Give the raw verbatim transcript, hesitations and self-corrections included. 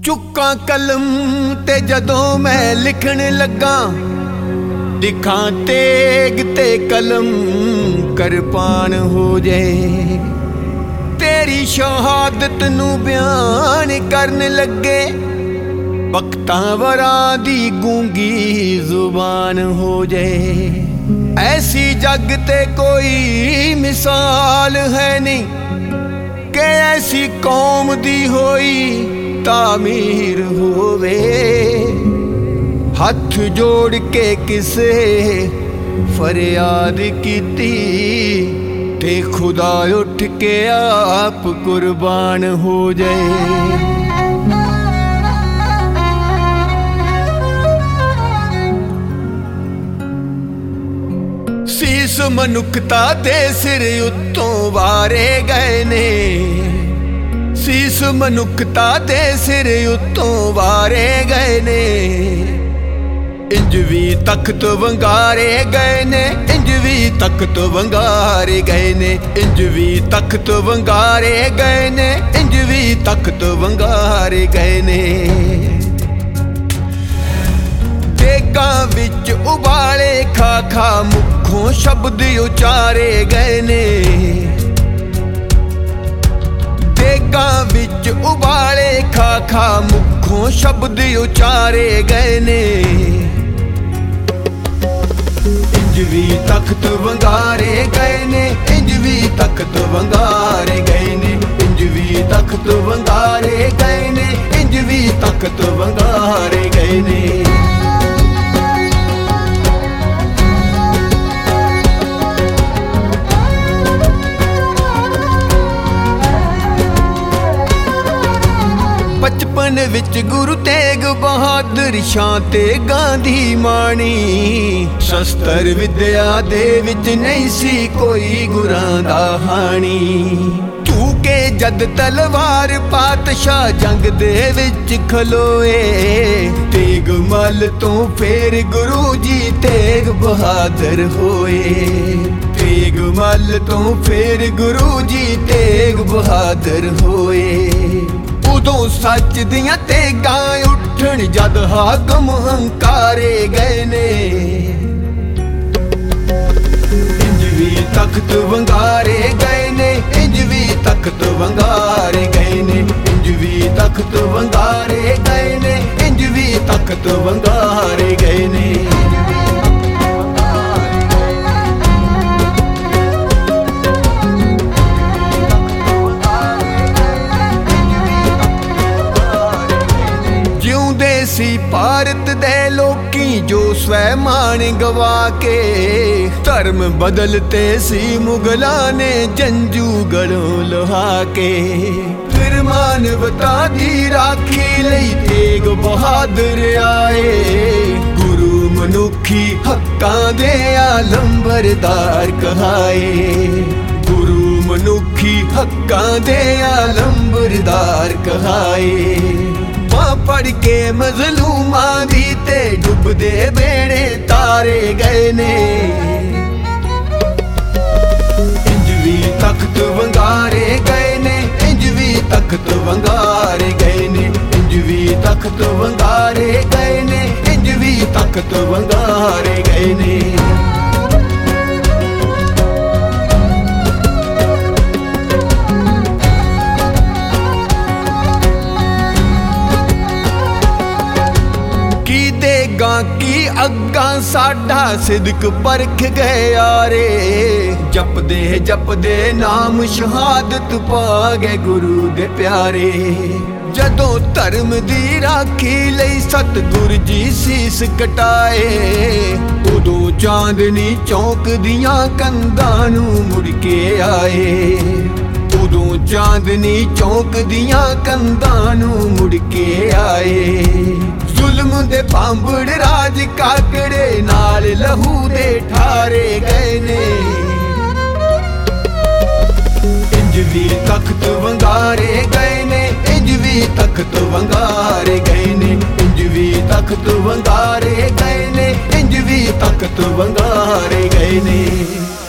चुक्का कलम ते जदों मैं लिखण लगा, दिखां तेग ते कलम करपान हो जाए। तेरी शहादत नू बयान करन लगे, वक्तां वरां दी गूंगी जुबान हो जाए। ऐसी जग ते कोई मिसाल है नहीं कि ऐसी कौम दी होई तामीर होवे। हथ जोड़ के किसे फरियाद कीती ते खुदा उठ के आप कुर्बान हो जाए। सीस मनुखता दे सिर उत्तों वारे गए ने, सीस मनुखता दे सिर उत्तों वारे गए ने। इंज भी तख्त वंगारे गए ने, इंज भी तख्त वंगारे गए ने, इंज भी तख्त वंगारे गए ने, इंज भी तख्त वंगारे गए ने। देगां विच उबाले खा खा मुखों शब्द उचारे गए ने। देगां विच उबाले खा खा मुखों शब्द उचारे गए ने। इंज भी तख्त वंगारे गए ने, इंज भी तख्त वंगारे गए ने, इंज भी तख्त वंगारे गए ने, इंज भी तख्त वंगारे गए ने। बचपन विच गुरु तेग बहादुर शां ते गांधी माणी। शस्त्र विद्या दे विच नहीं सी कोई गुरां दा हाणी। तू के जद तलवार पातशाह जंग दे विच खलोए। तेग मल तो फेर गुरु जी तेग बहादुर होए। तेग मल तो फेर गुरु जी तेग बहादुर होए। उदों सच दियां तेगां उठण जद हाकम हंकारे गए ने। इंज भी तख्त वंगारे गए ने, इंज भी तख्त वंगारे गए ने, इंज भी तख्त वंगारे गए ने, इंज भी तख्त वंगारे गए ने। सी भारत दे लोकी जो स्वैमान गवा के। धर्म बदलते सी मुगलां ने जंजू गलों लहा के। फिर मानवता दी राखी लई तेग बहादुर आए। गुरु मनुखी हक्कां दे आलंबरदार कहाए। गुरु मनुखी हक्कां दे आलंबरदार कहाए। पढ़ के मजलूमां दी ते डुबदे बेड़े तारे गए ने। इंज भी तख्त वंगारे गए ने, इंज भी तख्त वंगारे गए ने, इंज भी तख्त वंगारे गए ने, इंज भी तख्त वंगारे गए ने। की अग्गां साडा सिदक परख गए यारे। जपदे जपदे नाम शहादत पा गए गुरु दे प्यारे। जदों धर्म दी राखी लई सतगुर जी सीस कटाए। उदों चांदनी चौक दियां कंधां नूं मुड़ के आए। उदों चांदनी चौक दियां कंधां नूं मुड़ के आए। जुल्म दे पांबड़ राज काकड़े नाल लहू दे ठारे गए ने। इंज भी तख्त वंगारे गए ने, इंज भी तख्त वंगारे गए ने, इंज भी तख्त वंगारे गए ने, इंज भी तख्त वंगारे गए ने।